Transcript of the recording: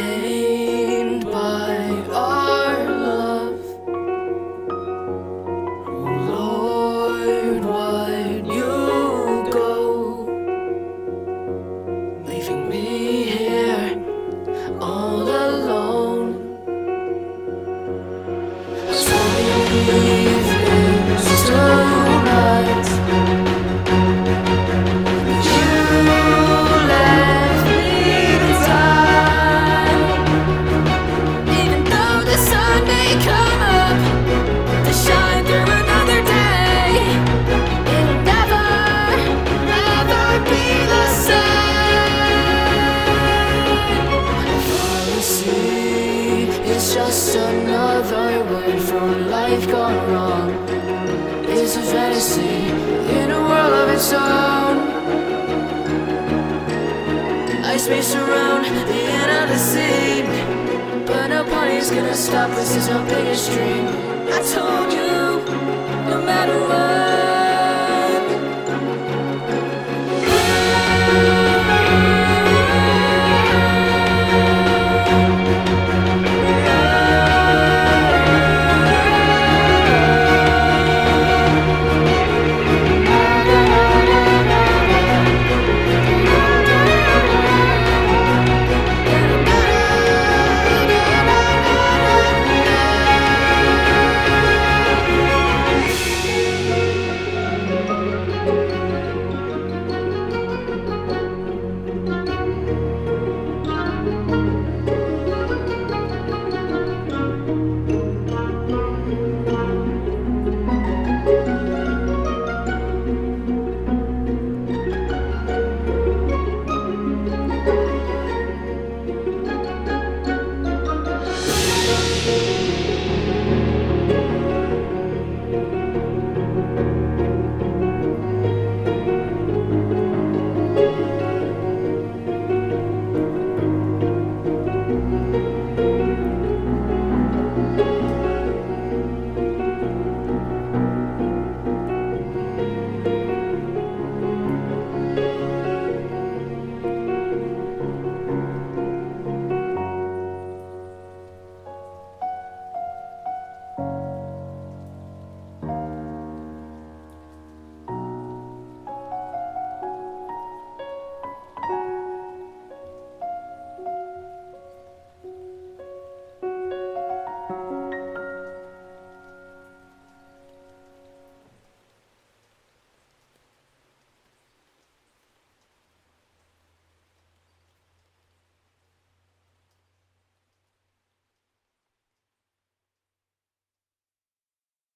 pained by our love. Oh Lord, why'd you go, leaving me here all alone? So many evenings tonight, you left me to die. Even though the sun may come up to shine through another day, it'll never, never be the same. Fantasy is just another word for life gone wrong. It's a fantasy in a world of its own. I space around the end of the scene, but nobody's gonna stop us. This is our biggest dream. I told you, no matter what.